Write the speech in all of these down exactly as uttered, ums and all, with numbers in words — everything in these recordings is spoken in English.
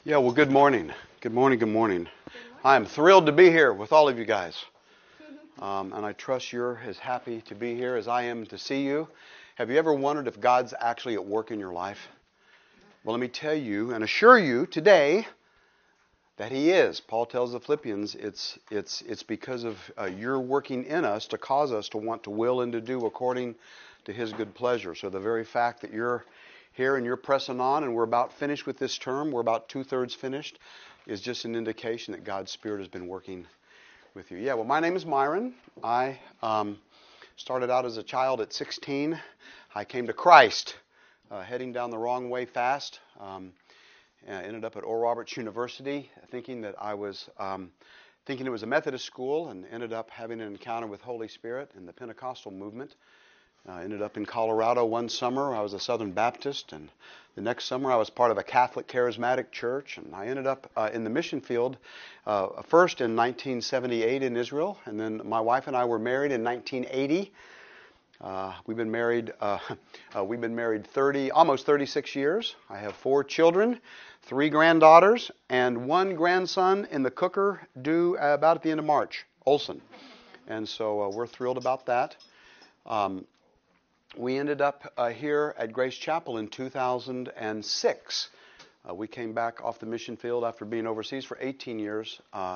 Yeah, well, good morning. Good morning, good morning. I'm thrilled to be here with all of you guys. Um, and I trust you're as happy to be here as I am to see you. Have you ever wondered if God's actually at work in your life? Well, let me tell you and assure you today that He is. Paul tells the Philippians it's it's it's because of uh, your working in us to cause us to want to will and to do according to His good pleasure. So the very fact that you're here and you're pressing on and we're about finished with this term, we're about two-thirds finished, is just an indication that God's Spirit has been working with you. Yeah, well, my name is Myron. I um, started out as a child at sixteen. I came to Christ, uh, heading down the wrong way fast. Um, I ended up at Oral Roberts University, thinking that I was um, thinking it was a Methodist school, and ended up having an encounter with Holy Spirit and the Pentecostal movement. I ended up in Colorado one summer. I was a Southern Baptist, and the next summer I was part of a Catholic charismatic church, and I ended up uh, in the mission field uh, first in nineteen seventy-eight in Israel, and then my wife and I were married in nineteen eighty. Uh, we've been married. Uh, uh, we've been married thirty, almost thirty-six years. I have four children, three granddaughters, and one grandson in the cooker due about at the end of March, Olson, and so uh, we're thrilled about that. Um, We ended up uh, here at Grace Chapel in two thousand six. Uh, we came back off the mission field after being overseas for eighteen years uh,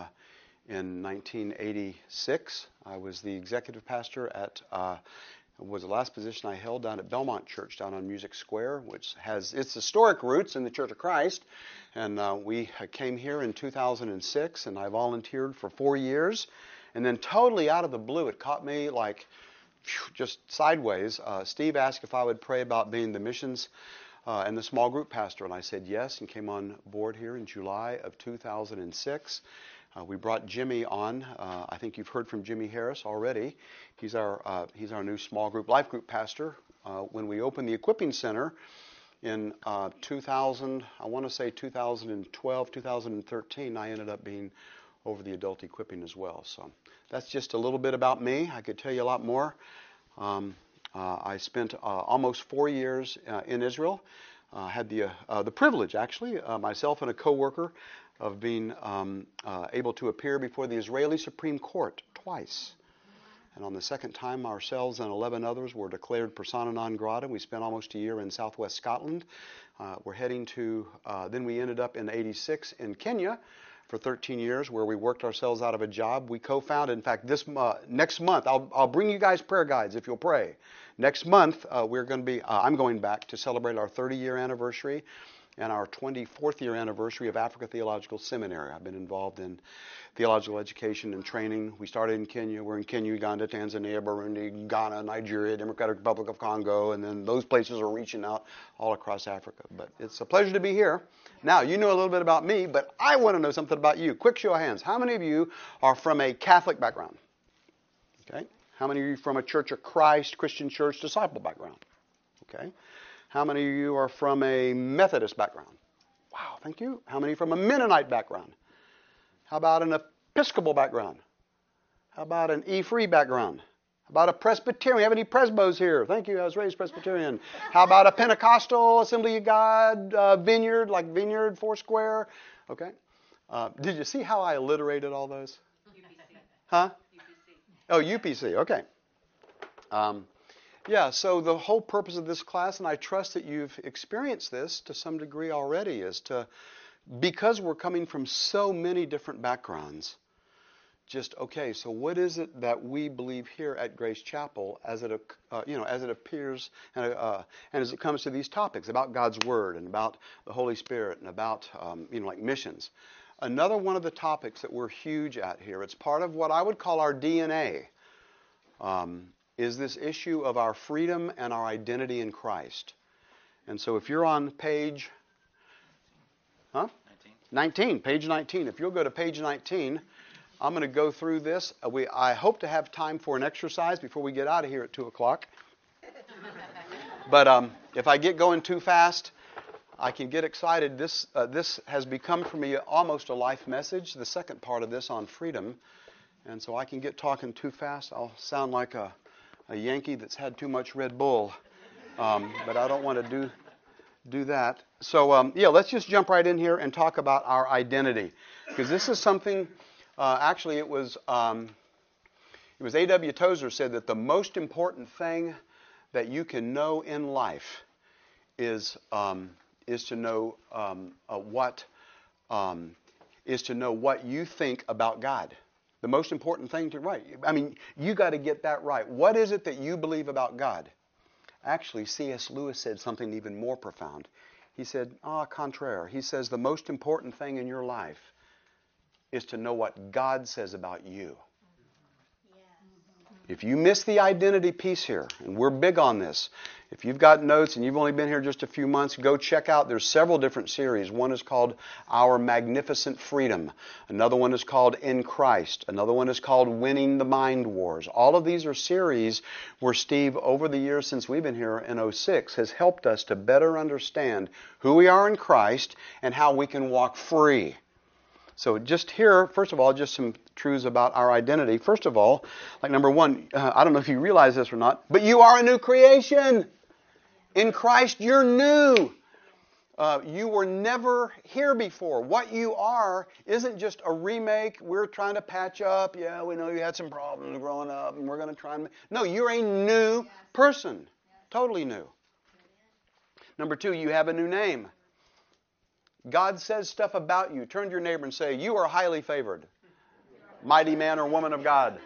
in nineteen eighty-six. I was the executive pastor at, uh, was the last position I held down at Belmont Church down on Music Square, which has its historic roots in the Church of Christ. And uh, we came here in two thousand six, and I volunteered for four years. And then totally out of the blue, it caught me like just sideways. Uh, Steve asked if I would pray about being the missions uh, and the small group pastor, and I said yes, and came on board here in July of two thousand six. Uh, we brought Jimmy on. Uh, I think you've heard from Jimmy Harris already. He's our uh, he's our new small group life group pastor. Uh, when we opened the equipping center in uh, two thousand, I want to say two thousand twelve, two thousand thirteen, I ended up being over the adult equipping as well. So that's just a little bit about me. I could tell you a lot more. Um, uh, I spent uh, almost four years uh, in Israel. I uh, had the uh, uh, the privilege, actually, uh, myself and a co-worker, of being um, uh, able to appear before the Israeli Supreme Court twice. And on the second time, ourselves and eleven others were declared persona non grata. We spent almost a year in southwest Scotland. Uh, we're heading to, uh, then we ended up in eighty-six in Kenya for thirteen years, where we worked ourselves out of a job. We co-founded, in fact, this uh, next month, I'll, I'll bring you guys prayer guides if you'll pray. Next month, uh, we're going to be, uh, I'm going back to celebrate our thirty-year anniversary and our twenty-fourth year anniversary of Africa Theological Seminary. I've been involved in theological education and training. We started in Kenya. We're in Kenya, Uganda, Tanzania, Burundi, Ghana, Nigeria, Democratic Republic of Congo, and then those places are reaching out all across Africa. But it's a pleasure to be here. Now, you know a little bit about me, but I want to know something about you. Quick show of hands. How many of you are from a Catholic background? Okay. How many of you from a Church of Christ, Christian Church, disciple background? Okay. How many of you are from a Methodist background? Wow, thank you. How many from a Mennonite background? How about an Episcopal background? How about an E-Free background? How about a Presbyterian? Have any Presbos here? Thank you. I was raised Presbyterian. How about a Pentecostal, Assembly of God, uh, Vineyard, like Vineyard, Foursquare? Okay. Uh, did you see how I alliterated all those? U P C. Huh? U P C. Oh, U P C. Okay. Um, yeah, so the whole purpose of this class, and I trust that you've experienced this to some degree already, is to, because we're coming from so many different backgrounds, just, okay, so what is it that we believe here at Grace Chapel as it, uh, you know, as it appears and, uh, and as it comes to these topics about God's Word and about the Holy Spirit and about, um, you know, like missions. Another one of the topics that we're huge at here, it's part of what I would call our D N A, um, is this issue of our freedom and our identity in Christ. And so if you're on page, huh? nineteen. nineteen, page nineteen. If you'll go to page nineteen, I'm going to go through this. We, I hope to have time for an exercise before we get out of here at two o'clock. But um, if I get going too fast, I can get excited. This, uh, this has become for me almost a life message, the second part of this on freedom. And so I can get talking too fast. I'll sound like a, a Yankee that's had too much Red Bull. Um, but I don't want to do do that. So, um, yeah, let's just jump right in here and talk about our identity. Because this is something, uh, actually, it was, um, it was A W Tozer said that the most important thing that you can know in life is um, is to know um, uh, what um, is to know what you think about God. The most important thing to write. I mean, you got to get that right. What is it that you believe about God? Actually, C S Lewis said something even more profound. He said, ah, contraire. He says the most important thing in your life is to know what God says about you. If you miss the identity piece here, and we're big on this, if you've got notes and you've only been here just a few months, go check out. There's several different series. One is called Our Magnificent Freedom. Another one is called In Christ. Another one is called Winning the Mind Wars. All of these are series where Steve, over the years since we've been here in oh six, has helped us to better understand who we are in Christ and how we can walk free. So just here, first of all, just some truths about our identity. First of all, like number one, uh, I don't know if you realize this or not, but you are a new creation. In Christ, you're new. Uh, you were never here before. What you are isn't just a remake. We're trying to patch up. Yeah, we know you had some problems growing up, and we're going to try and... No, you're a new person. Totally new. Number two, you have a new name. God says stuff about you. Turn to your neighbor and say, you are highly favored. Mighty man or woman of God.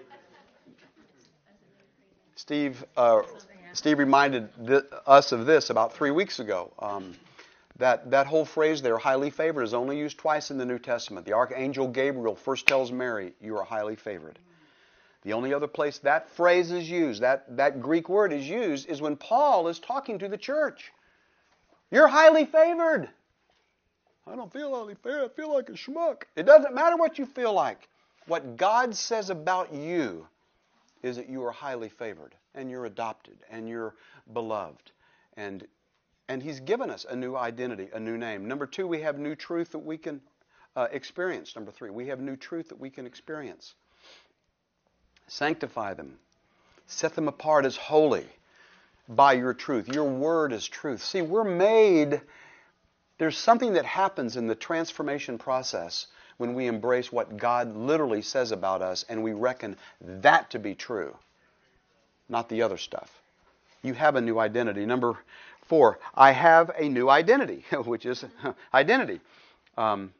Steve uh, Steve reminded th- us of this about three weeks ago. Um, that, that whole phrase there, highly favored, is only used twice in the New Testament. The archangel Gabriel first tells Mary, you are highly favored. The only other place that phrase is used, that, that Greek word is used, is when Paul is talking to the church. You're highly favored. I don't feel highly favored. I feel like a schmuck. It doesn't matter what you feel like. What God says about you is that you are highly favored, and you're adopted, and you're beloved. And, and He's given us a new identity, a new name. Number two, we have new truth that we can uh, experience. Number three, we have new truth that we can experience. Sanctify them. Set them apart as holy by your truth. Your word is truth. See, we're made... There's something that happens in the transformation process when we embrace what God literally says about us and we reckon that to be true, not the other stuff. You have a new identity. Number four, I have a new identity, which is identity. Um,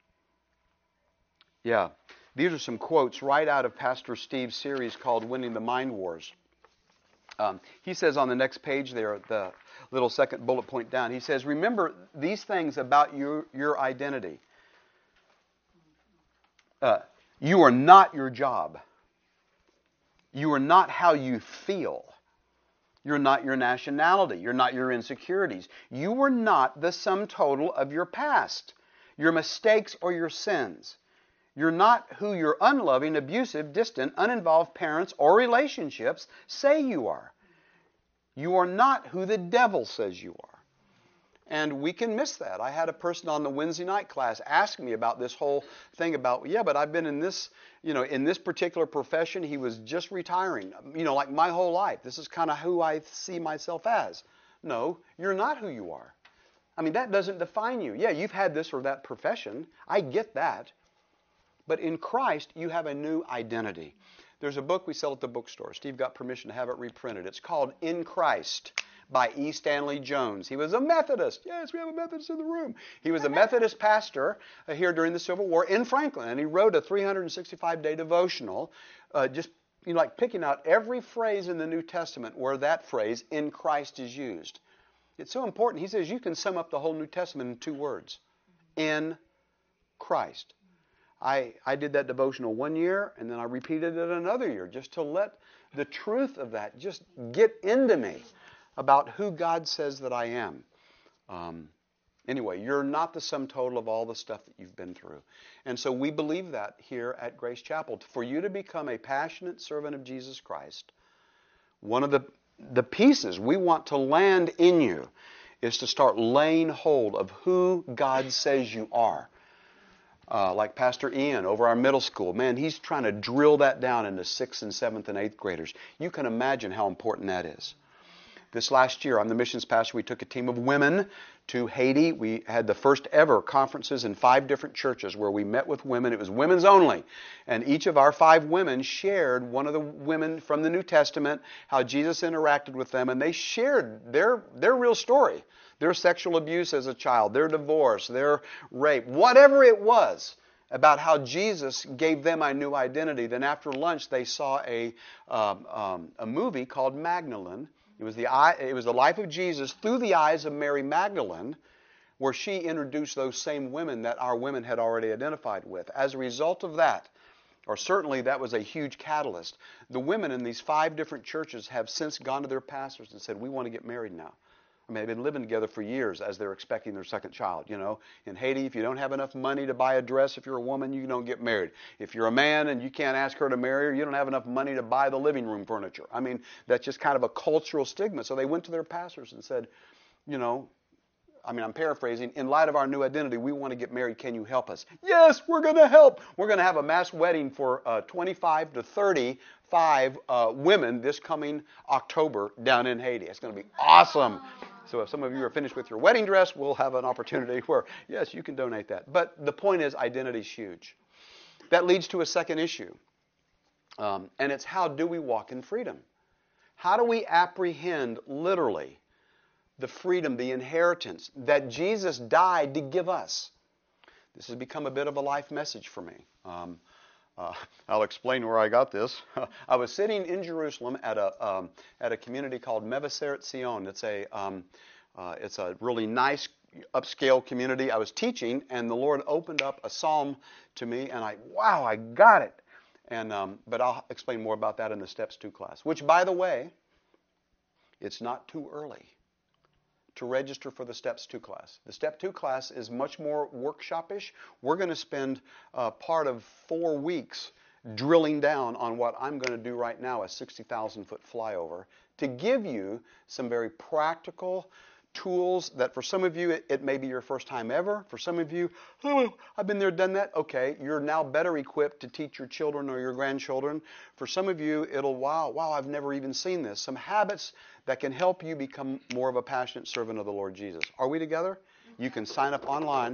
yeah, these are some quotes right out of Pastor Steve's series called Winning the Mind Wars. Um, he says on the next page there, the little second bullet point down, he says, remember these things about your, your identity. Uh, you are not your job. You are not how you feel. You're not your nationality. You're not your insecurities. You are not the sum total of your past, your mistakes, or your sins. You're not who your unloving, abusive, distant, uninvolved parents or relationships say you are. You are not who the devil says you are. And we can miss that. I had a person on the Wednesday night class ask me about this whole thing about, yeah, but I've been in this, you know, in this particular profession. He was just retiring, you know, like my whole life. This is kind of who I see myself as. No, you're not who you are. I mean, that doesn't define you. Yeah, you've had this or that profession. I get that. But in Christ, you have a new identity. There's a book we sell at the bookstore. Steve got permission to have it reprinted. It's called In Christ by E. Stanley Jones. He was a Methodist. Yes, we have a Methodist in the room. He was a Methodist pastor uh, here during the Civil War in Franklin, and he wrote a three hundred sixty-five day devotional, uh, just you know, like picking out every phrase in the New Testament where that phrase, in Christ, is used. It's so important. He says you can sum up the whole New Testament in two words. In Christ. I, I did that devotional one year, and then I repeated it another year just to let the truth of that just get into me about who God says that I am. Um, anyway, you're not the sum total of all the stuff that you've been through. And so we believe that here at Grace Chapel. For you to become a passionate servant of Jesus Christ, one of the, the pieces we want to land in you is to start laying hold of who God says you are. Uh, like Pastor Ian over our middle school. Man, he's trying to drill that down into sixth and seventh and eighth graders. You can imagine how important that is. This last year, I'm the missions pastor. We took a team of women to Haiti. We had the first ever conferences in five different churches where we met with women. It was women's only. And each of our five women shared one of the women from the New Testament, how Jesus interacted with them, and they shared their, their real story. Their sexual abuse as a child, their divorce, their rape, whatever it was, about how Jesus gave them a new identity. Then after lunch, they saw a, um, um, a movie called Magdalene. It was, the, it was the life of Jesus through the eyes of Mary Magdalene, where she introduced those same women that our women had already identified with. As a result of that, or certainly that was a huge catalyst, the women in these five different churches have since gone to their pastors and said, we want to get married now. I mean, they've been living together for years as they're expecting their second child. You know, in Haiti, if you don't have enough money to buy a dress, if you're a woman, you don't get married. If you're a man and you can't ask her to marry her, you don't have enough money to buy the living room furniture. I mean, that's just kind of a cultural stigma. So they went to their pastors and said, you know, I mean, I'm paraphrasing, in light of our new identity, we want to get married. Can you help us? Yes, we're going to help. We're going to have a mass wedding for uh, twenty-five to thirty-five uh, women this coming October down in Haiti. It's going to be awesome. So if some of you are finished with your wedding dress, we'll have an opportunity where, yes, you can donate that. But the point is, identity is huge. That leads to a second issue. Um, and it's, how do we walk in freedom? How do we apprehend, literally, the freedom, the inheritance that Jesus died to give us? This has become a bit of a life message for me. Um, uh, I'll explain where I got this. I was sitting in Jerusalem at a um, at a community called Mevaseret Zion. It's a um, uh, it's a really nice upscale community. I was teaching, and the Lord opened up a psalm to me, and I wow, I got it. And um, but I'll explain more about that in the Steps two class. Which, by the way, it's not too early to register for the Steps two class. The Step two class is much more workshop-ish. We're going to spend uh, part of four weeks drilling down on what I'm going to do right now, a sixty thousand foot flyover, to give you some very practical tools that for some of you, it, it may be your first time ever. For some of you, oh, I've been there, done that. Okay, you're now better equipped to teach your children or your grandchildren. For some of you, it'll, wow, wow, I've never even seen this. Some habits that can help you become more of a passionate servant of the Lord Jesus. Are we together? You can sign up online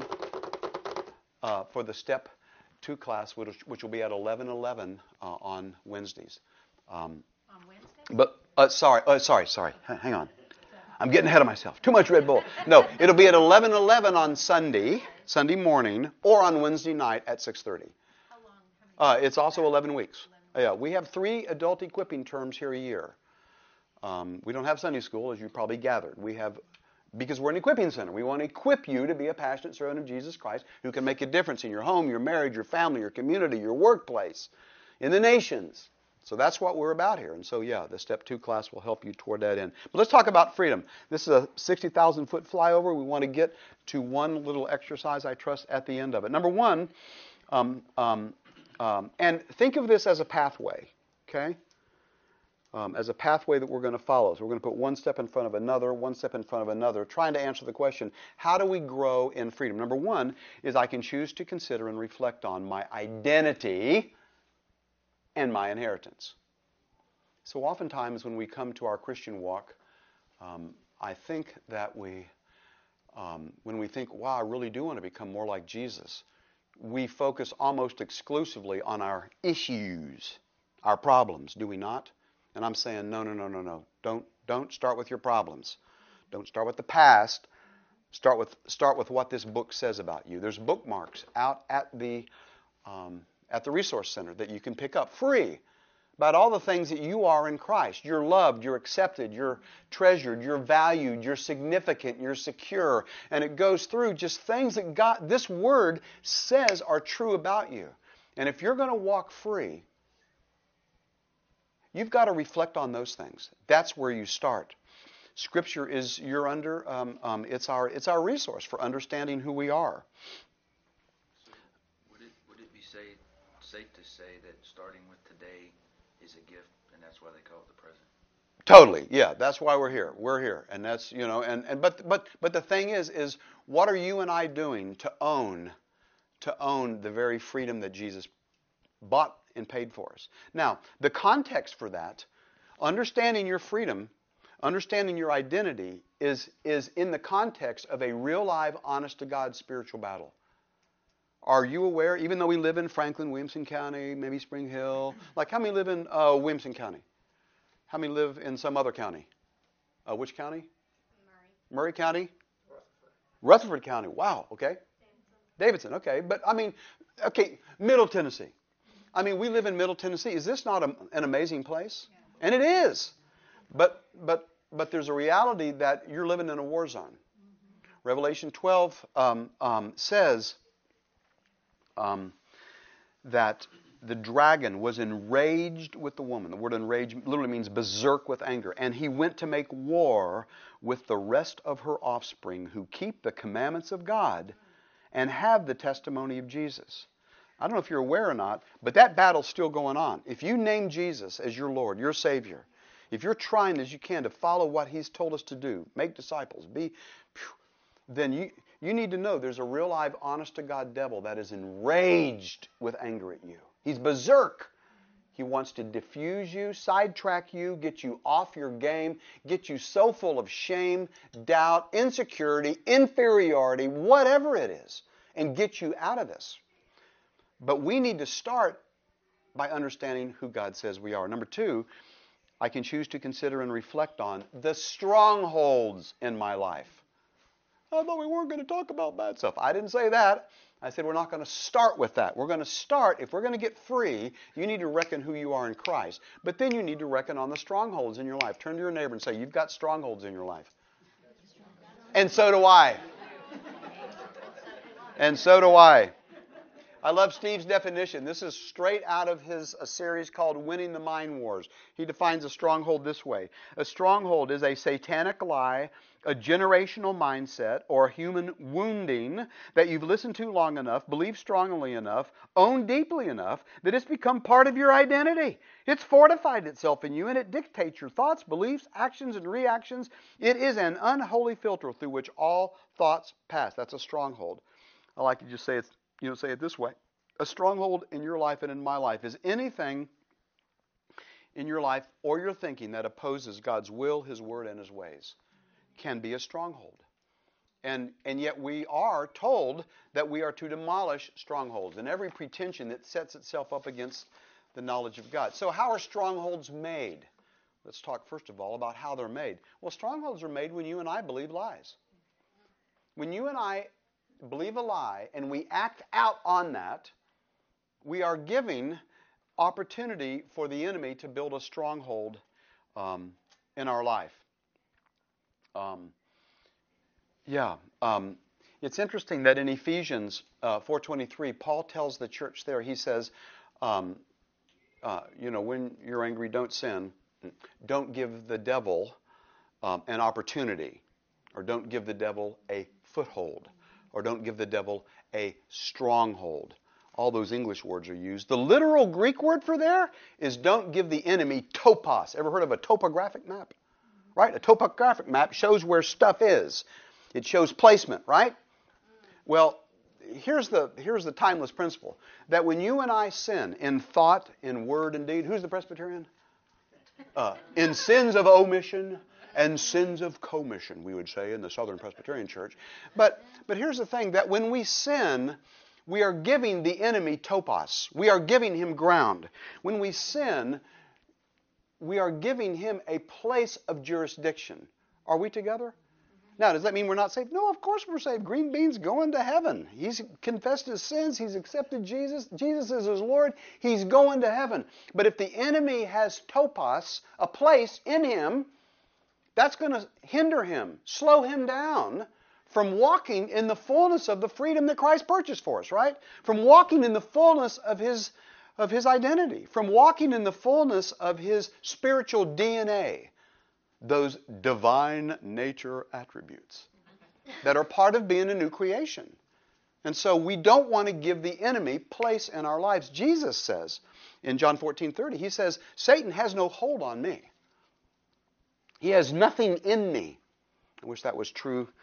uh, for the Step two class, which, which will be at eleven eleven uh, on Wednesdays. Um, on Wednesday? But, uh, sorry, uh, sorry, sorry. H- hang on. I'm getting ahead of myself. Too much Red Bull. No, it'll be at eleven eleven on Sunday, Sunday morning, or on Wednesday night at six thirty. How long? How many Uh, it's also eleven weeks. Yeah, we have three adult equipping terms here a year. Um, we don't have Sunday school, as you probably gathered. We have, because we're an equipping center. We want to equip you to be a passionate servant of Jesus Christ who can make a difference in your home, your marriage, your family, your community, your workplace, in the nations. So that's what we're about here. And so, yeah, the Step two class will help you toward that end. But let's talk about freedom. This is a sixty thousand foot flyover. We want to get to one little exercise, I trust, at the end of it. Number one, um, um, um, and think of this as a pathway, okay? Um, as a pathway that we're going to follow. So we're going to put one step in front of another, one step in front of another, trying to answer the question, how do we grow in freedom? Number one is I can choose to consider and reflect on my identity and my inheritance. So oftentimes when we come to our Christian walk, um, I think that we, um, when we think, wow, I really do want to become more like Jesus, we focus almost exclusively on our issues, our problems, do we not? And I'm saying, no, no, no, no, no. Don't, don't start with your problems. Don't start with the past. Start with, start with what this book says about you. There's bookmarks out at the um, at the Resource Center that you can pick up free about all the things that you are in Christ. You're loved, you're accepted, you're treasured, you're valued, you're significant, you're secure. And it goes through just things that God, this Word says are true about you. And if you're going to walk free, you've got to reflect on those things. That's where you start. Scripture is you're under. Um, um, it's our it's our resource for understanding who we are. So would it would it be safe safe to say that starting with today is a gift, and that's why they call it the present? Totally, yeah. That's why we're here. We're here, and that's you know. And, and but but but the thing is is what are you and I doing to own to own the very freedom that Jesus bought and paid for us? Now, the context for that, understanding your freedom, understanding your identity is, is in the context of a real, live, honest-to-God spiritual battle. Are you aware, even though we live in Franklin, Williamson County, maybe Spring Hill, like how many live in uh, Williamson County? How many live in some other county? Uh, which county? Murray. Murray County? Rutherford. Rutherford County. Wow, okay. Davidson, okay. But, I mean, okay, Middle Tennessee. I mean, we live in Middle Tennessee. Is this not a, an amazing place? And it is. But but but there's a reality that you're living in a war zone. Mm-hmm. Revelation twelve um, um, says um, that the dragon was enraged with the woman. The word enraged literally means berserk with anger. And he went to make war with the rest of her offspring who keep the commandments of God and have the testimony of Jesus. I don't know if you're aware or not, but that battle's still going on. If you name Jesus as your Lord, your Savior, if you're trying as you can to follow what He's told us to do, make disciples, be, then you, you need to know there's a real, live, honest-to-God devil that is enraged with anger at you. He's berserk. He wants to diffuse you, sidetrack you, get you off your game, get you so full of shame, doubt, insecurity, inferiority, whatever it is, and get you out of this. But we need to start by understanding who God says we are. Number two, I can choose to consider and reflect on the strongholds in my life. I thought we weren't going to talk about bad stuff. I didn't say that. I said we're not going to start with that. We're going to start, if we're going to get free, you need to reckon who you are in Christ. But then you need to reckon on the strongholds in your life. Turn to your neighbor and say, you've got strongholds in your life. And so do I. And so do I. I love Steve's definition. This is straight out of his a series called Winning the Mind Wars. He defines a stronghold this way. A stronghold is a satanic lie, a generational mindset, or human wounding that you've listened to long enough, believed strongly enough, owned deeply enough, that it's become part of your identity. It's fortified itself in you, and it dictates your thoughts, beliefs, actions, and reactions. It is an unholy filter through which all thoughts pass. That's a stronghold. I like to just say it's You know, say it this way. A stronghold in your life and in my life is anything in your life or your thinking that opposes God's will, His word, and His ways. Can be a stronghold. And, and yet we are told that we are to demolish strongholds and every pretension that sets itself up against the knowledge of God. So how are strongholds made? Let's talk first of all about how they're made. Well, strongholds are made when you and I believe lies. When you and I believe a lie and we act out on that, we are giving opportunity for the enemy to build a stronghold um, in our life. Um, yeah, um, it's interesting that in Ephesians uh, four twenty-three, Paul tells the church there, he says, um, uh, you know, when you're angry, don't sin. Don't give the devil um, an opportunity, or don't give the devil a foothold, or don't give the devil a stronghold. All those English words are used. The literal Greek word for there is don't give the enemy topos. Ever heard of a topographic map? Right? A topographic map shows where stuff is. It shows placement, right? Well, here's the, here's the timeless principle. That when you and I sin in thought, in word, and deed, who's the Presbyterian? Uh, in sins of omission and sins of commission, we would say in the Southern Presbyterian Church. But, but here's the thing, that when we sin, we are giving the enemy topos. We are giving him ground. When we sin, we are giving him a place of jurisdiction. Are we together? Now, does that mean we're not saved? No, of course we're saved. Green Bean's going to heaven. He's confessed his sins. He's accepted Jesus. Jesus is his Lord. He's going to heaven. But if the enemy has topos, a place in him, that's going to hinder him, slow him down from walking in the fullness of the freedom that Christ purchased for us, right? From walking in the fullness of his, of his identity, from walking in the fullness of his spiritual D N A, those divine nature attributes that are part of being a new creation. And so we don't want to give the enemy place in our lives. Jesus says in John fourteen thirty, he says, Satan has no hold on me. He has nothing in me. I wish that was true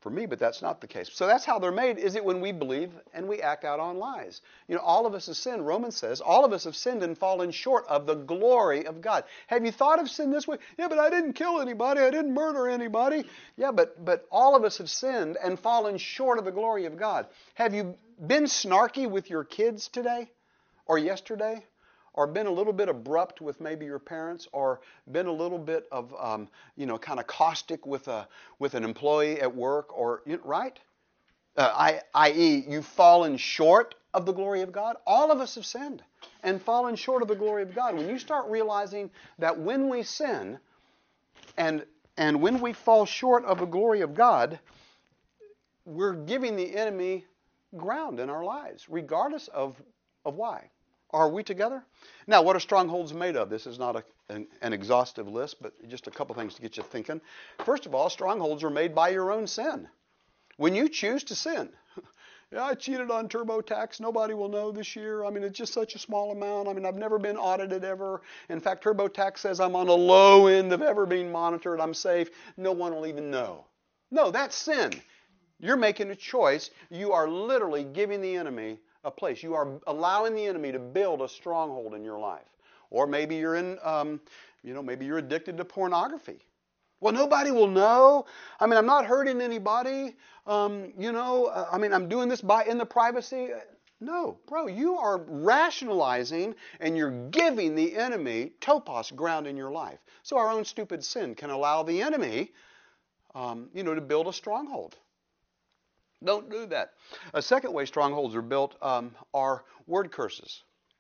for me, but that's not the case. So that's how they're made, is it when we believe and we act out on lies. You know, all of us have sinned. Romans says, all of us have sinned and fallen short of the glory of God. Have you thought of sin this way? Yeah, but I didn't kill anybody. I didn't murder anybody. Yeah, but, but all of us have sinned and fallen short of the glory of God. Have you been snarky with your kids today or yesterday? Or been a little bit abrupt with maybe your parents, or been a little bit of, um, you know, kind of caustic with a with an employee at work, or right? Uh, I, that is, you've fallen short of the glory of God. All of us have sinned and fallen short of the glory of God. When you start realizing that when we sin, and and when we fall short of the glory of God, we're giving the enemy ground in our lives, regardless of of why. Are we together? Now, what are strongholds made of? This is not a, an, an exhaustive list, but just a couple things to get you thinking. First of all, strongholds are made by your own sin. When you choose to sin, yeah, I cheated on TurboTax. Nobody will know this year. I mean, it's just such a small amount. I mean, I've never been audited ever. In fact, TurboTax says I'm on a low end of ever being monitored. I'm safe. No one will even know. No, that's sin. You're making a choice. You are literally giving the enemy a place. You are allowing the enemy to build a stronghold in your life. Or maybe you're in, um, you know, maybe you're addicted to pornography. Well, nobody will know. I mean, I'm not hurting anybody. Um, you know, uh, I mean, I'm doing this by in the privacy. No, bro, you are rationalizing and you're giving the enemy topos ground in your life. So our own stupid sin can allow the enemy, um, you know, to build a stronghold. Don't do that. A second way strongholds are built um, are word curses.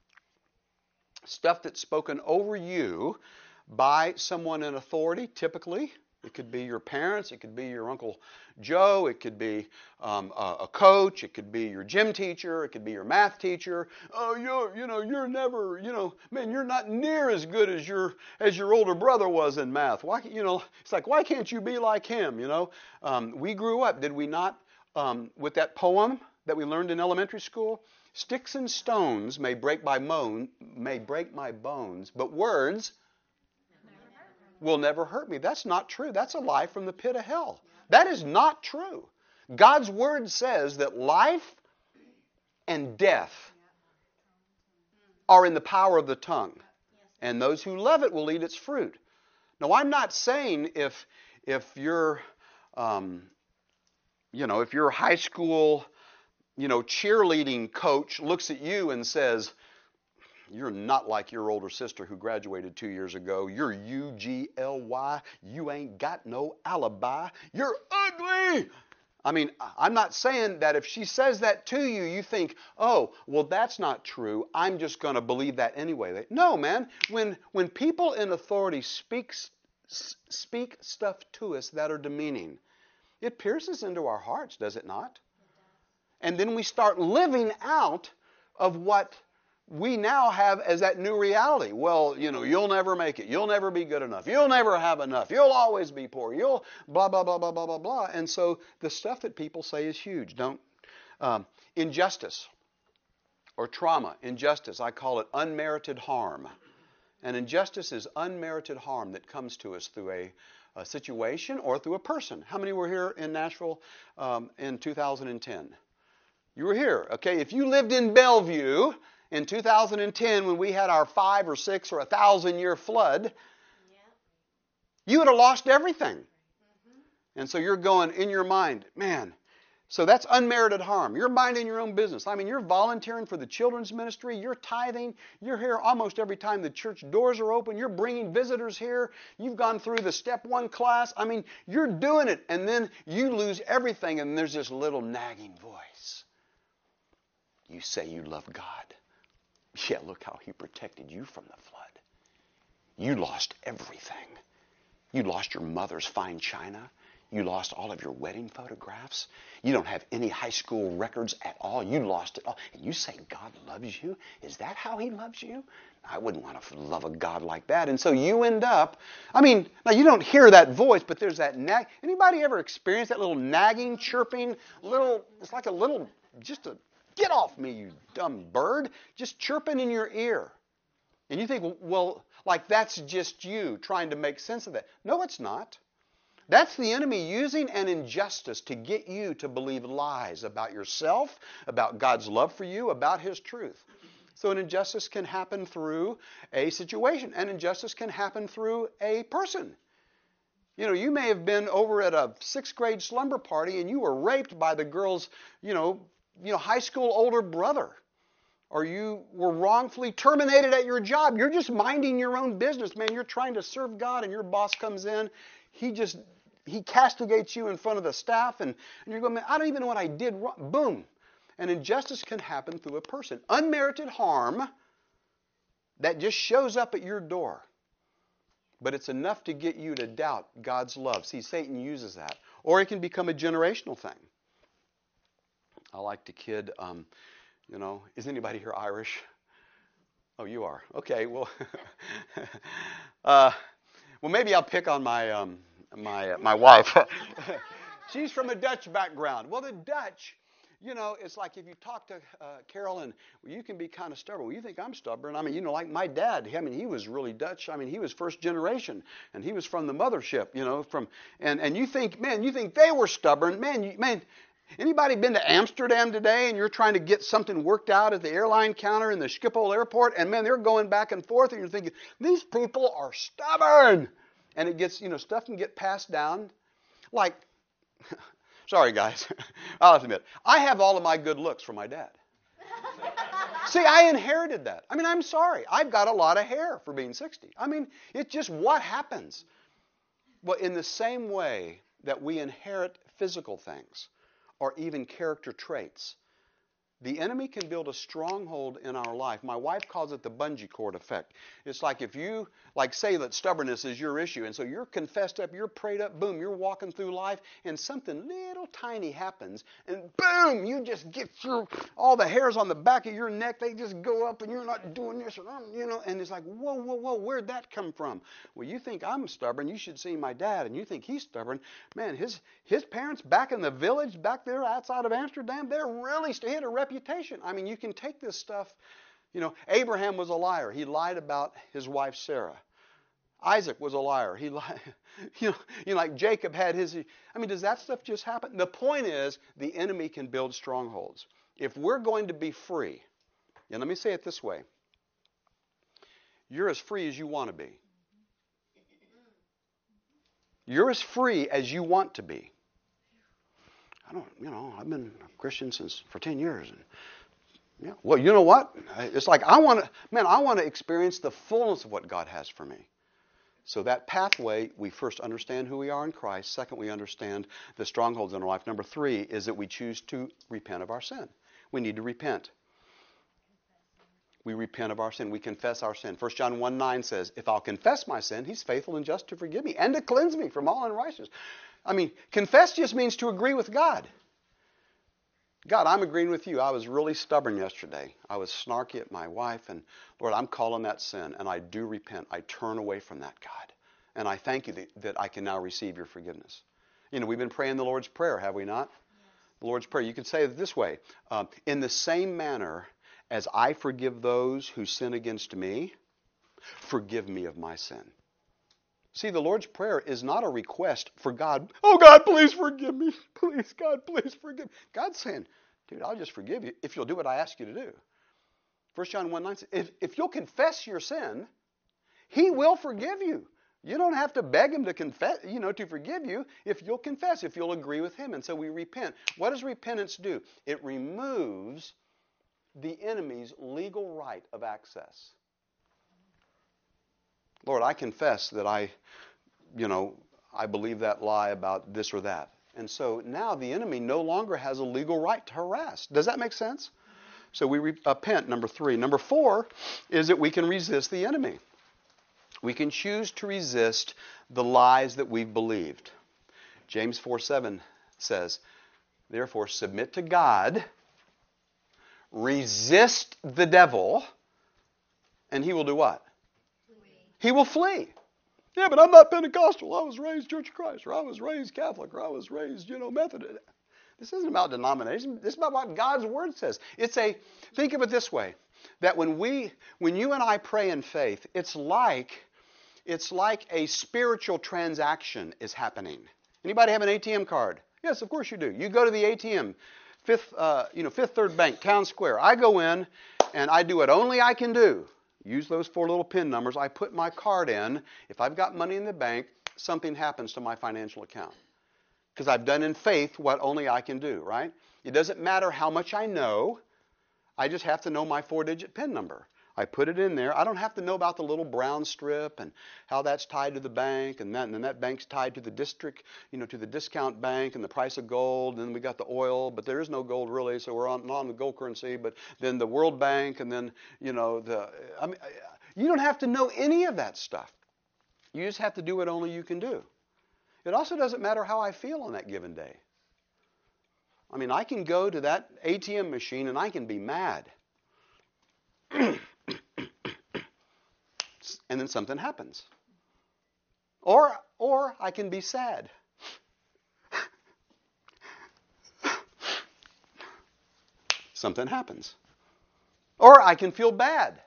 Stuff that's spoken over you by someone in authority, typically. It could be your parents. It could be your Uncle Joe. It could be um, a, a coach. It could be your gym teacher. It could be your math teacher. Oh, you're, you know, you're never, you know, man, you're not near as good as your as your older brother was in math. Why, you know, it's like, why can't you be like him? You know, um, we grew up, did we not? Um, with that poem that we learned in elementary school, sticks and stones may break my moan, may break my bones, but words will never hurt me. That's not true. That's a lie from the pit of hell. That is not true. God's word says that life and death are in the power of the tongue, and those who love it will eat its fruit. Now, I'm not saying if if you're um, You know, if your high school, you know, cheerleading coach looks at you and says, you're not like your older sister who graduated two years ago. You're U G L Y. You ain't got no alibi. You're ugly. I mean, I'm not saying that if she says that to you, you think, oh, well, that's not true. I'm just going to believe that anyway. No, man. When when people in authority speaks, speak stuff to us that are demeaning, it pierces into our hearts, does it not? And then we start living out of what we now have as that new reality. Well, you know, you'll never make it. You'll never be good enough. You'll never have enough. You'll always be poor. You'll blah, blah, blah, blah, blah, blah, blah. And so the stuff that people say is huge. Don't. Um, injustice or trauma. Injustice, I call it unmerited harm. And injustice is unmerited harm that comes to us through a a situation or through a person. How many were here in Nashville um, in two thousand ten? You were here, okay? If you lived in Bellevue in two thousand ten when we had our five or six or a thousand year flood, yeah. you would have lost everything. Mm-hmm. And so you're going in your mind, man, so that's unmerited harm. You're minding your own business. I mean, you're volunteering for the children's ministry. You're tithing. You're here almost every time the church doors are open. You're bringing visitors here. You've gone through the step one class. I mean, you're doing it. And then you lose everything, and there's this little nagging voice. You say you love God. Yeah, look how He protected you from the flood. You lost everything. You lost your mother's fine china. You lost all of your wedding photographs. You don't have any high school records at all. You lost it all. And you say God loves you? Is that how He loves you? I wouldn't want to love a God like that. And so you end up, I mean, now you don't hear that voice, but there's that nag. Anybody ever experienced that little nagging, chirping, little, it's like a little, just a, get off me, you dumb bird, just chirping in your ear. And you think, well, like that's just you trying to make sense of that. No, it's not. That's the enemy using an injustice to get you to believe lies about yourself, about God's love for you, about His truth. So an injustice can happen through a situation. An injustice can happen through a person. You know, you may have been over at a sixth grade slumber party and you were raped by the girl's, you know, you know, high school older brother. Or you were wrongfully terminated at your job. You're just minding your own business, man. You're trying to serve God and your boss comes in. He just, he castigates you in front of the staff and, and you're going, man, I don't even know what I did wrong. Boom. And injustice can happen through a person. Unmerited harm that just shows up at your door. But it's enough to get you to doubt God's love. See, Satan uses that. Or it can become a generational thing. I like to kid, um, you know, is anybody here Irish? Oh, you are. Okay, well, uh, well, maybe I'll pick on my um, my uh, my wife. She's from a Dutch background. Well, the Dutch, you know, it's like if you talk to uh, Carolyn, well, you can be kind of stubborn. Well, you think I'm stubborn. I mean, you know, like my dad, I mean, he was really Dutch. I mean, he was first generation, and he was from the mothership, you know, from, and, and you think, man, you think they were stubborn. Man, you, man, anybody been to Amsterdam today and you're trying to get something worked out at the airline counter in the Schiphol airport, and man, they're going back and forth, and you're thinking, these people are stubborn. And it gets, you know, stuff can get passed down. Like, sorry, guys. I'll have to admit, I have all of my good looks from my dad. See, I inherited that. I mean, I'm sorry. I've got a lot of hair for being sixty. I mean, it's just what happens. Well, in the same way that we inherit physical things or even character traits, the enemy can build a stronghold in our life. My wife calls it the bungee cord effect. It's like if you, like say that stubbornness is your issue, and so you're confessed up, you're prayed up, boom, you're walking through life, and something little tiny happens, and boom, you just get through, all the hairs on the back of your neck, they just go up, and you're not doing this, you know, and it's like, whoa, whoa, whoa, where'd that come from? Well, you think I'm stubborn, you should see my dad, and you think he's stubborn. Man, his his parents back in the village, back there outside of Amsterdam, they're really, he had a reputation. I mean, you can take this stuff. You know, Abraham was a liar. He lied about his wife Sarah. Isaac was a liar. He lied. You know, you know, like Jacob had his. I mean, does that stuff just happen? The point is, the enemy can build strongholds. If we're going to be free, and let me say it this way: you're as free as you want to be. You're as free as you want to be. I don't, you know, I've been a Christian since for ten years. And, yeah, well, you know what? It's like I want to, man, I want to experience the fullness of what God has for me. So that pathway, we first understand who we are in Christ. Second, we understand the strongholds in our life. Number three is that we choose to repent of our sin. We need to repent. We repent of our sin. We confess our sin. First John one nine says, if I'll confess my sin, He's faithful and just to forgive me and to cleanse me from all unrighteousness. I mean, confess just means to agree with God. God, I'm agreeing with you. I was really stubborn yesterday. I was snarky at my wife, and Lord, I'm calling that sin, and I do repent. I turn away from that, God. And I thank you that, that I can now receive your forgiveness. You know, we've been praying the Lord's Prayer, have we not? Yes. The Lord's Prayer. You could say it this way. Um, in the same manner as I forgive those who sin against me, forgive me of my sin. See, the Lord's Prayer is not a request for God. Oh, God, please forgive me. Please, God, please forgive me. God's saying, dude, I'll just forgive you if you'll do what I ask you to do. First John one nine says, if, if you'll confess your sin, He will forgive you. You don't have to beg Him to confess, you know, to forgive you if you'll confess, if you'll agree with Him. And so we repent. What does repentance do? It removes the enemy's legal right of access. Lord, I confess that I, you know, I believe that lie about this or that. And so now the enemy no longer has a legal right to harass. Does that make sense? So we repent, number three. Number four is that we can resist the enemy. We can choose to resist the lies that we've believed. James four seven says, therefore submit to God, resist the devil, and he will do what? He will flee. Yeah, but I'm not Pentecostal. I was raised Church of Christ, or I was raised Catholic, or I was raised, you know, Methodist. This isn't about denomination. This is about what God's Word says. It's a, think of it this way, that when we, when you and I pray in faith, it's like, it's like a spiritual transaction is happening. Anybody have an A T M card? Yes, of course you do. You go to the A T M, Fifth, uh, you know, Fifth Third Bank, Town Square. I go in and I do what only I can do. Use those four little PIN numbers. I put my card in. If I've got money in the bank, something happens to my financial account. Because I've done in faith what only I can do, right? It doesn't matter how much I know. I just have to know my four-digit PIN number. I put it in there. I don't have to know about the little brown strip and how that's tied to the bank, and, that, and then that bank's tied to the district, you know, to the discount bank and the price of gold. And then we got the oil, but there is no gold really, so we're on, not on the gold currency. But then the World Bank, and then you know the. I mean, you don't have to know any of that stuff. You just have to do what only you can do. It also doesn't matter how I feel on that given day. I mean, I can go to that A T M machine and I can be mad. And then something happens. Or, or I can be sad. Something happens. Or I can feel bad.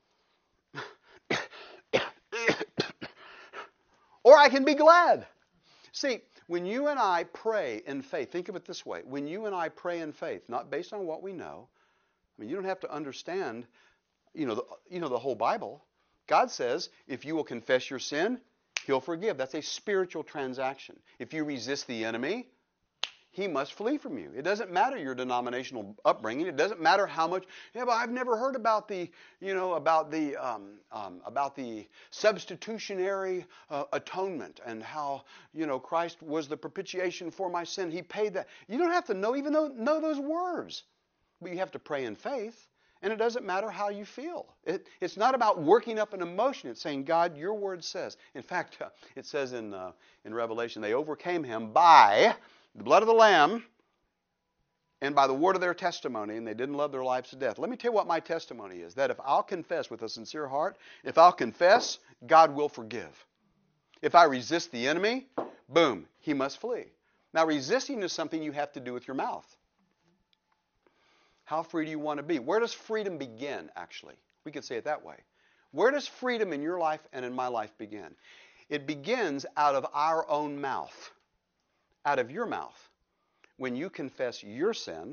Or I can be glad. See, when you and I pray in faith, think of it this way. When you and I pray in faith, not based on what we know, I mean, you don't have to understand, you know, the, you know, the whole Bible. God says, if you will confess your sin, He'll forgive. That's a spiritual transaction. If you resist the enemy, he must flee from you. It doesn't matter your denominational upbringing. It doesn't matter how much. Yeah, but I've never heard about the, you know, about the, um, um, about the substitutionary uh, atonement and how, you know, Christ was the propitiation for my sin. He paid that. You don't have to know even though know those words, but you have to pray in faith. And it doesn't matter how you feel. It, it's not about working up an emotion. It's saying, God, your word says. In fact, uh, it says in uh, in Revelation, they overcame him by the blood of the Lamb and by the word of their testimony, and they didn't love their lives to death. Let me tell you what my testimony is, that if I'll confess with a sincere heart, if I'll confess, God will forgive. If I resist the enemy, boom, he must flee. Now, resisting is something you have to do with your mouth. How free do you want to be? Where does freedom begin, actually? We could say it that way. Where does freedom in your life and in my life begin? It begins out of our own mouth, out of your mouth. When you confess your sin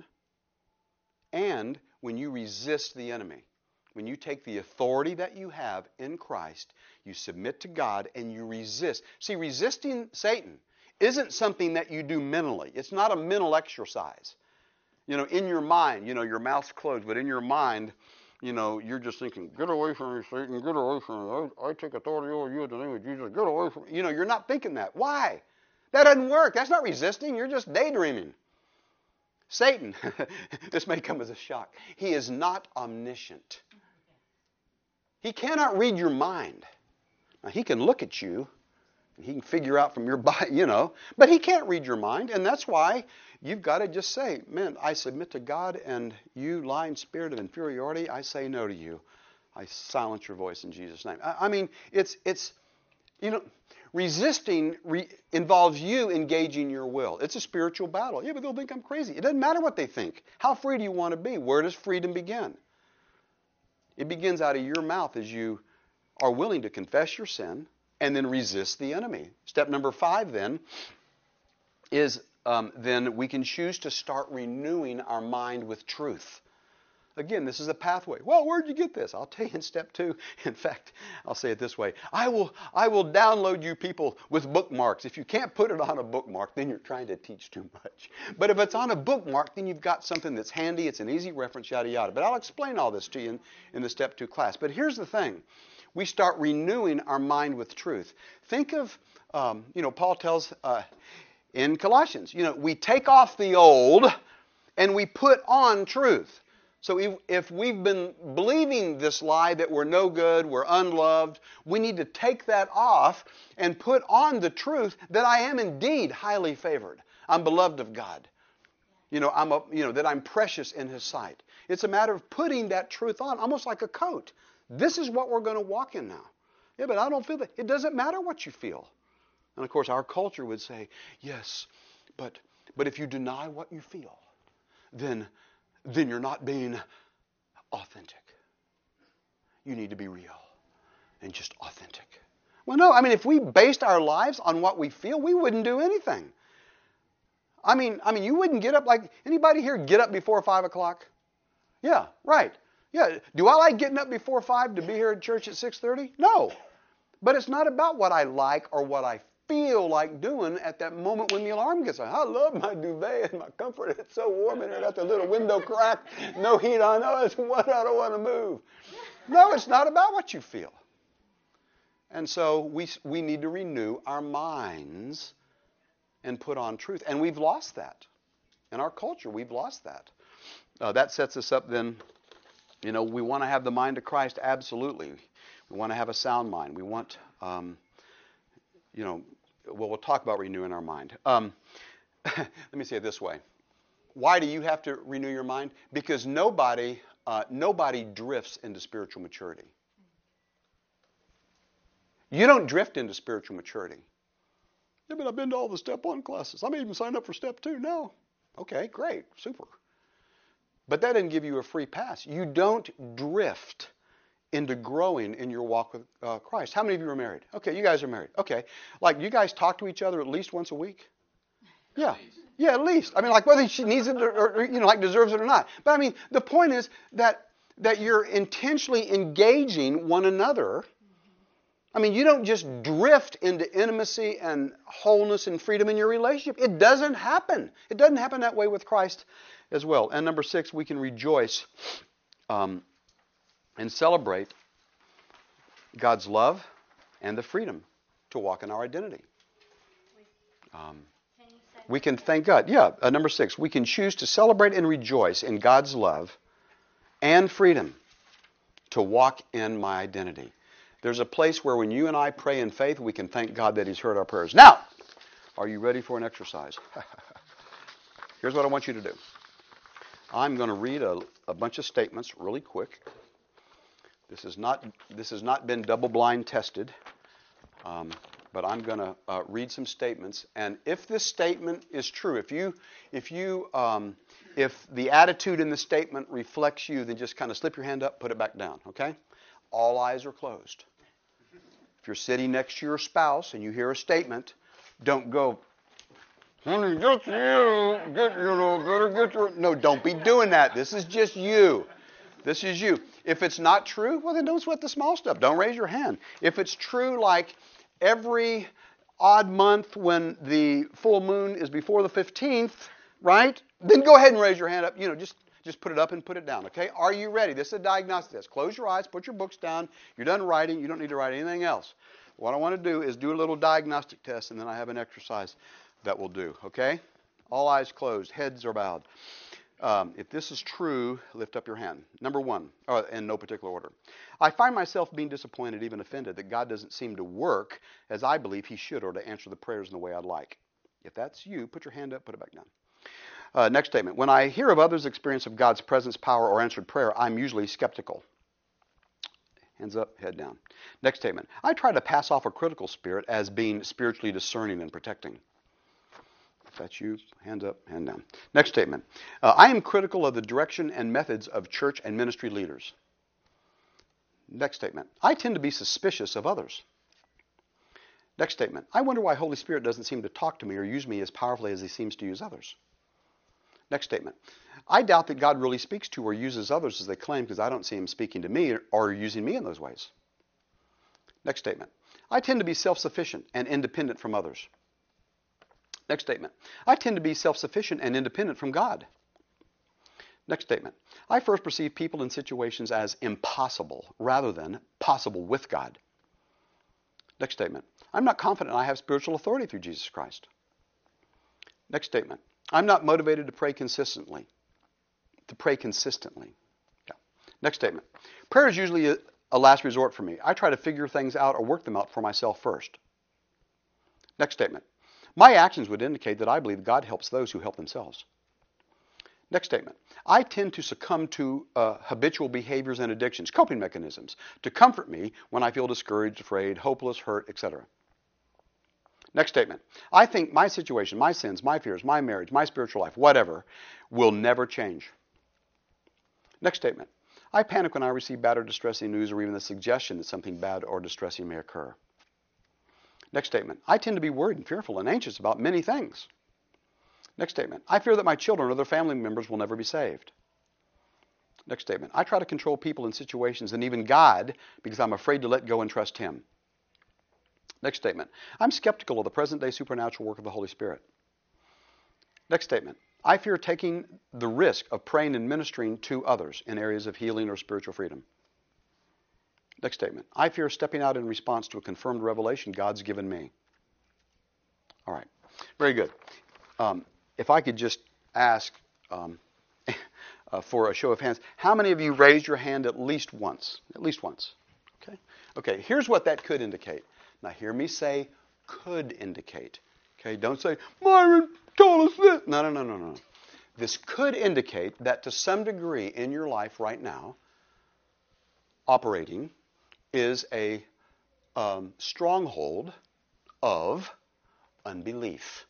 and when you resist the enemy. When you take the authority that you have in Christ, you submit to God and you resist. See, resisting Satan isn't something that you do mentally. It's not a mental exercise. You know, in your mind, you know, your mouth's closed, but in your mind, you know, you're just thinking, get away from me, Satan, get away from me. I, I take authority over you in the name of Jesus, get away from me. You know, you're not thinking that. Why? That doesn't work. That's not resisting. You're just daydreaming. Satan, this may come as a shock, he is not omniscient. He cannot read your mind. Now, he can look at you, and he can figure out from your body, you know, but he can't read your mind, and that's why you've got to just say, man, I submit to God, and you lying spirit of inferiority, I say no to you. I silence your voice in Jesus' name. I, I mean, it's, it's, you know, resisting re- involves you engaging your will. It's a spiritual battle. Yeah, but they'll think I'm crazy. It doesn't matter what they think. How free do you want to be? Where does freedom begin? It begins out of your mouth as you are willing to confess your sin and then resist the enemy. Step number five then is um, then we can choose to start renewing our mind with truth. Again, this is a pathway. Well, where'd you get this? I'll tell you in step two. In fact, I'll say it this way. I will, I will download you people with bookmarks. If you can't put it on a bookmark, then you're trying to teach too much. But if it's on a bookmark, then you've got something that's handy. It's an easy reference, yada, yada. But I'll explain all this to you in, in the step two class. But here's the thing. We start renewing our mind with truth. Think of, um, you know, Paul tells uh, in Colossians, you know, we take off the old and we put on truth. So if, if we've been believing this lie that we're no good, we're unloved, we need to take that off and put on the truth that I am indeed highly favored. I'm beloved of God. You know, I'm a, you know, that I'm precious in His sight. It's a matter of putting that truth on, almost like a coat. This is what we're going to walk in now. Yeah, but I don't feel that. It doesn't matter what you feel. And of course, our culture would say, yes, but but if you deny what you feel, then then you're not being authentic. You need to be real and just authentic. Well, no. I mean, if we based our lives on what we feel, we wouldn't do anything. I mean, I mean, you wouldn't get up like anybody here get up before five o'clock? Yeah, right. Yeah. Do I like getting up before five to be here at church at six thirty? No. But it's not about what I like or what I feel like doing at that moment when the alarm gets on. I love my duvet and my comfort. It's so warm in here. I got the little window cracked. No heat on. Oh, it's what I don't want to move. No, it's not about what you feel. And so we we need to renew our minds and put on truth. And we've lost that. In our culture, we've lost that. Uh, that sets us up then, you know, we want to have the mind of Christ, absolutely. We want to have a sound mind. We want, um, you know, well, we'll talk about renewing our mind. Um, let me say it this way. Why do you have to renew your mind? Because nobody, uh, nobody drifts into spiritual maturity. You don't drift into spiritual maturity. Yeah, but I've been to all the step one classes. I may even sign up for step two now. Okay, great, super. But that didn't give you a free pass. You don't drift into growing in your walk with uh, Christ. How many of you are married? Okay, you guys are married. Okay, like you guys talk to each other at least once a week? Yeah, yeah, at least. I mean, like whether she needs it or, or you know, like deserves it or not. But I mean, the point is that that you're intentionally engaging one another. I mean, you don't just drift into intimacy and wholeness and freedom in your relationship. It doesn't happen. It doesn't happen that way with Christ as well. And number six, we can rejoice um, and celebrate God's love and the freedom to walk in our identity. Um, we can thank God. Yeah, uh, number six, we can choose to celebrate and rejoice in God's love and freedom to walk in my identity. There's a place where when you and I pray in faith, we can thank God that He's heard our prayers. Now, are you ready for an exercise? Here's what I want you to do. I'm going to read a, a bunch of statements really quick. This is not this has not been double-blind tested, um, but I'm going to uh, read some statements. And if this statement is true, if you if you um, if the attitude in the statement reflects you, then just kind of slip your hand up, put it back down. Okay? All eyes are closed. If you're sitting next to your spouse and you hear a statement, don't go, honey, just you, get, you know, better get your... No, don't be doing that. This is just you. This is you. If it's not true, well, then don't sweat the small stuff. Don't raise your hand. If it's true, like every odd month when the full moon is before the fifteenth, right? Then go ahead and raise your hand up. You know, just... Just put it up and put it down, okay? Are you ready? This is a diagnostic test. Close your eyes, put your books down. You're done writing. You don't need to write anything else. What I want to do is do a little diagnostic test, and then I have an exercise that will do, okay? All eyes closed, heads are bowed. Um, if this is true, lift up your hand. Number one, or in no particular order. I find myself being disappointed, even offended, that God doesn't seem to work as I believe He should or to answer the prayers in the way I'd like. If that's you, put your hand up, put it back down. Uh, next statement. When I hear of others' experience of God's presence, power, or answered prayer, I'm usually skeptical. Hands up, head down. Next statement. I try to pass off a critical spirit as being spiritually discerning and protecting. If that's you, hands up, hand down. Next statement. Uh, I am critical of the direction and methods of church and ministry leaders. Next statement. I tend to be suspicious of others. Next statement. I wonder why Holy Spirit doesn't seem to talk to me or use me as powerfully as He seems to use others. Next statement. I doubt that God really speaks to or uses others as they claim because I don't see Him speaking to me or using me in those ways. Next statement. I tend to be self-sufficient and independent from others. Next statement. I tend to be self-sufficient and independent from God. Next statement. I first perceive people and situations as impossible rather than possible with God. Next statement. I'm not confident I have spiritual authority through Jesus Christ. Next statement. I'm not motivated to pray consistently. To pray consistently. Yeah. Next statement. Prayer is usually a, a last resort for me. I try to figure things out or work them out for myself first. Next statement. My actions would indicate that I believe God helps those who help themselves. Next statement. I tend to succumb to uh, habitual behaviors and addictions, coping mechanisms, to comfort me when I feel discouraged, afraid, hopeless, hurt, et cetera. Next statement. I think my situation, my sins, my fears, my marriage, my spiritual life, whatever, will never change. Next statement. I panic when I receive bad or distressing news or even the suggestion that something bad or distressing may occur. Next statement. I tend to be worried and fearful and anxious about many things. Next statement. I fear that my children or their family members will never be saved. Next statement. I try to control people and situations and even God because I'm afraid to let go and trust Him. Next statement. I'm skeptical of the present-day supernatural work of the Holy Spirit. Next statement. I fear taking the risk of praying and ministering to others in areas of healing or spiritual freedom. Next statement. I fear stepping out in response to a confirmed revelation God's given me. All right. Very good. Um, if I could just ask um, uh, for a show of hands, how many of you raised your hand at least once? At least once. Okay. Okay. Here's what that could indicate. Now, hear me say could indicate. Okay. Don't say, Myron told us this. No, no, no, no, no. This could indicate that to some degree in your life right now, operating is a um, stronghold of unbelief.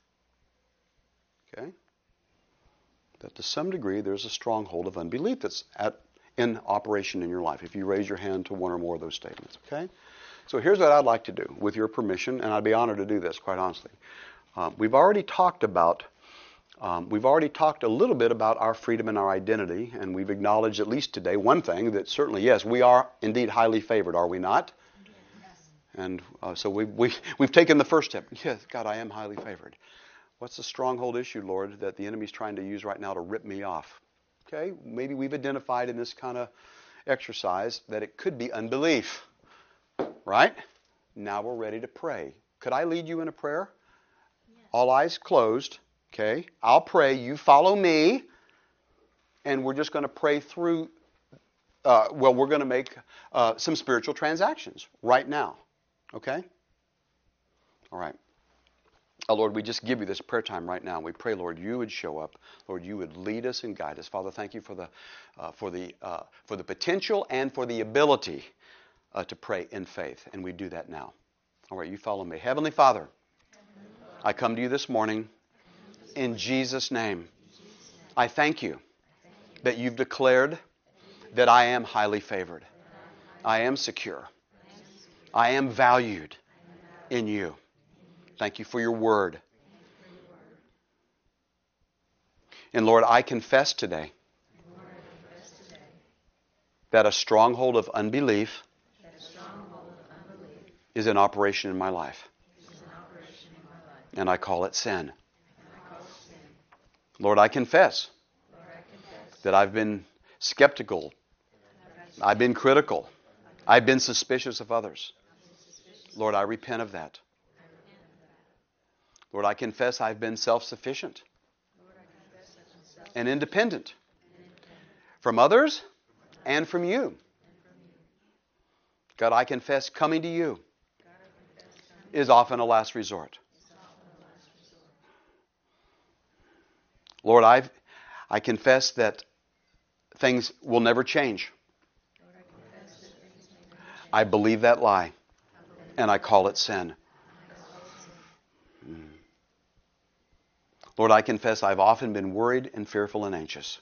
Okay? That to some degree there's a stronghold of unbelief that's at, in operation in your life, if you raise your hand to one or more of those statements. Okay? So here's what I'd like to do, with your permission, and I'd be honored to do this, quite honestly. Um, we've already talked about Um, we've already talked a little bit about our freedom and our identity, and we've acknowledged at least today one thing, that certainly, yes, we are indeed highly favored, are we not? Yes. And uh, so we, we, we've taken the first step. Yes, God, I am highly favored. What's the stronghold issue, Lord, that the enemy's trying to use right now to rip me off? Okay, maybe we've identified in this kind of exercise that it could be unbelief, right? Now we're ready to pray. Could I lead you in a prayer? Yes. All eyes closed. Okay, I'll pray, you follow me, and we're just going to pray through, uh, well, we're going to make uh, some spiritual transactions right now. Okay? All right. Oh, Lord, we just give you this prayer time right now. We pray, Lord, you would show up. Lord, you would lead us and guide us. Father, thank you for the, uh, for the, uh, for the potential and for the ability uh, to pray in faith, and we do that now. All right, you follow me. Heavenly Father, I come to you this morning. In Jesus' name, I thank you that you've declared that I am highly favored. I am secure. I am valued in you. Thank you for your word. And Lord, I confess today that a stronghold of unbelief is in operation in my life. And I call it sin. Lord, I confess that I've been skeptical. I've been critical. I've been suspicious of others. Lord, I repent of that. Lord, I confess I've been self-sufficient and independent from others and from you. God, I confess coming to you is often a last resort. Lord, I've, I confess that things will never change. I believe that lie, and I call it sin. Lord, I confess I've often been worried and fearful and anxious.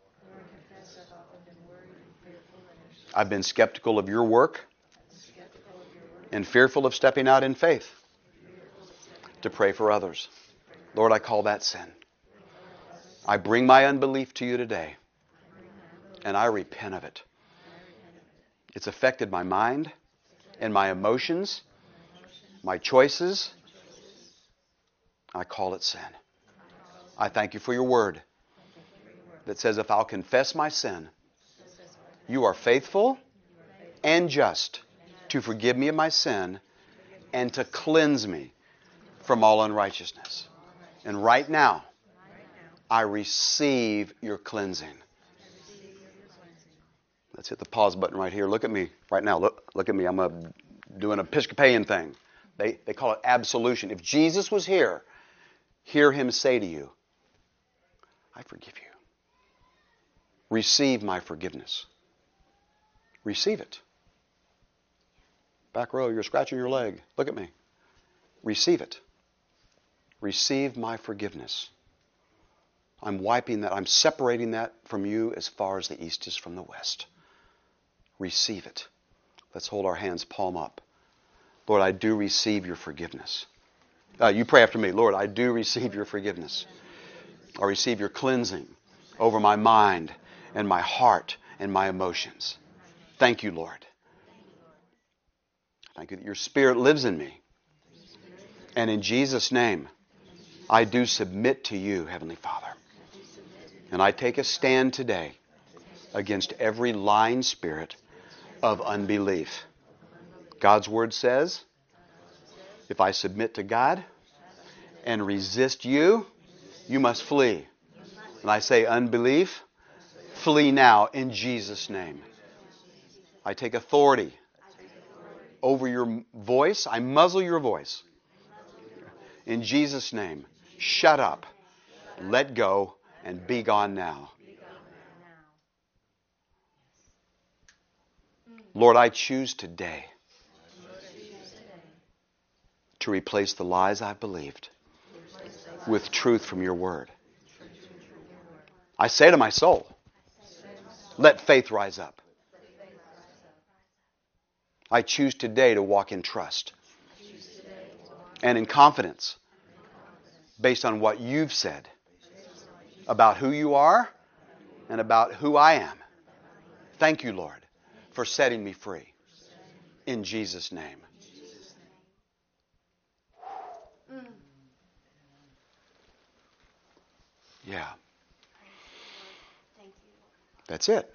I've been skeptical of your work and fearful of stepping out in faith to pray for others. Lord, I call that sin. I bring my unbelief to you today, and I repent of it. It's affected my mind and my emotions, my choices. I call it sin. I thank you for your word that says if I'll confess my sin, you are faithful and just to forgive me of my sin and to cleanse me from all unrighteousness. And right now, I receive your cleansing. Let's hit the pause button right here. Look at me right now. Look, look at me. I'm a, doing an Episcopalian thing. They, they call it absolution. If Jesus was here, hear him say to you, I forgive you. Receive my forgiveness. Receive it. Back row, you're scratching your leg. Look at me. Receive it. Receive my forgiveness. I'm wiping that. I'm separating that from you as far as the east is from the west. Receive it. Let's hold our hands palm up. Lord, I do receive your forgiveness. Uh, you pray after me. Lord, I do receive your forgiveness. I receive your cleansing over my mind and my heart and my emotions. Thank you, Lord. Thank you that your Spirit lives in me. And in Jesus' name, I do submit to you, Heavenly Father. And I take a stand today against every lying spirit of unbelief. God's Word says, if I submit to God and resist you, you must flee. And I say, unbelief, flee now in Jesus' name. I take authority over your voice. I muzzle your voice. In Jesus' name, shut up, let go, and be gone now. Lord, I choose today to replace the lies I've believed with truth from your word. I say to my soul, let faith rise up. I choose today to walk in trust and in confidence based on what you've said about who you are and about who I am. Thank you, Lord, for setting me free. In Jesus' name. Yeah. That's it.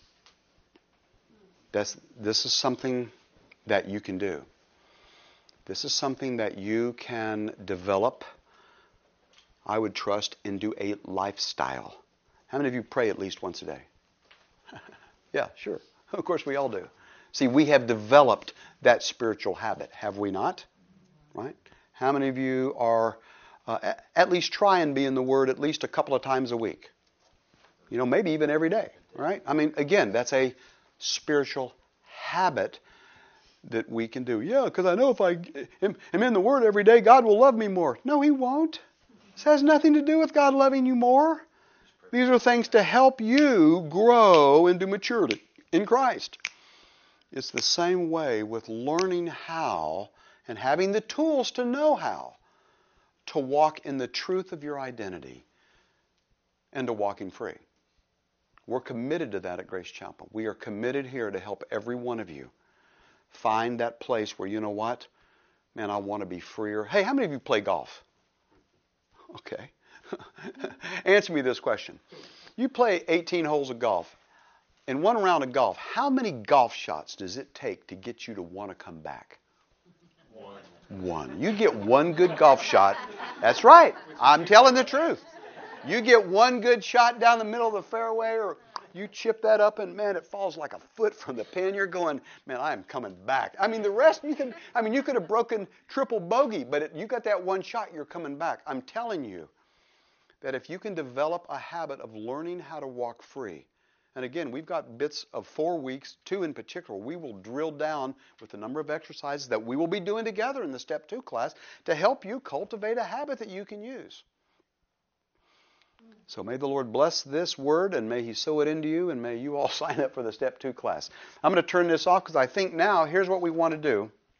That's, this is something that you can do. This is something that you can develop, I would trust, into a lifestyle. How many of you pray at least once a day? Yeah, sure. Of course we all do. See, we have developed that spiritual habit, have we not? Right? How many of you are, uh, at least try and be in the Word at least a couple of times a week? You know, maybe even every day, right? I mean, again, that's a spiritual habit that we can do. Yeah, because I know if I am, am in the Word every day, God will love me more. No, He won't. This has nothing to do with God loving you more. These are things to help you grow into maturity in Christ. It's the same way with learning how and having the tools to know how to walk in the truth of your identity and to walking free. We're committed to that at Grace Chapel. We are committed here to help every one of you find that place where, you know what? Man, I want to be freer. Hey, how many of you play golf? Okay. Answer me this question. You play eighteen holes of golf. In one round of golf, how many golf shots does it take to get you to want to come back? One. One. You get one good golf shot. That's right. I'm telling the truth. You get one good shot down the middle of the fairway, or you chip that up and, man, it falls like a foot from the pin. You're going, man, I am coming back. I mean, the rest, you can, I mean, you could have broken triple bogey, but it, you got that one shot, you're coming back. I'm telling you that if you can develop a habit of learning how to walk free, and again, we've got bits of four weeks, two in particular, we will drill down with the number of exercises that we will be doing together in the Step two class to help you cultivate a habit that you can use. So may the Lord bless this word, and may He sow it into you, and may you all sign up for the Step two class. I'm going to turn this off because I think now, here's what we want to do.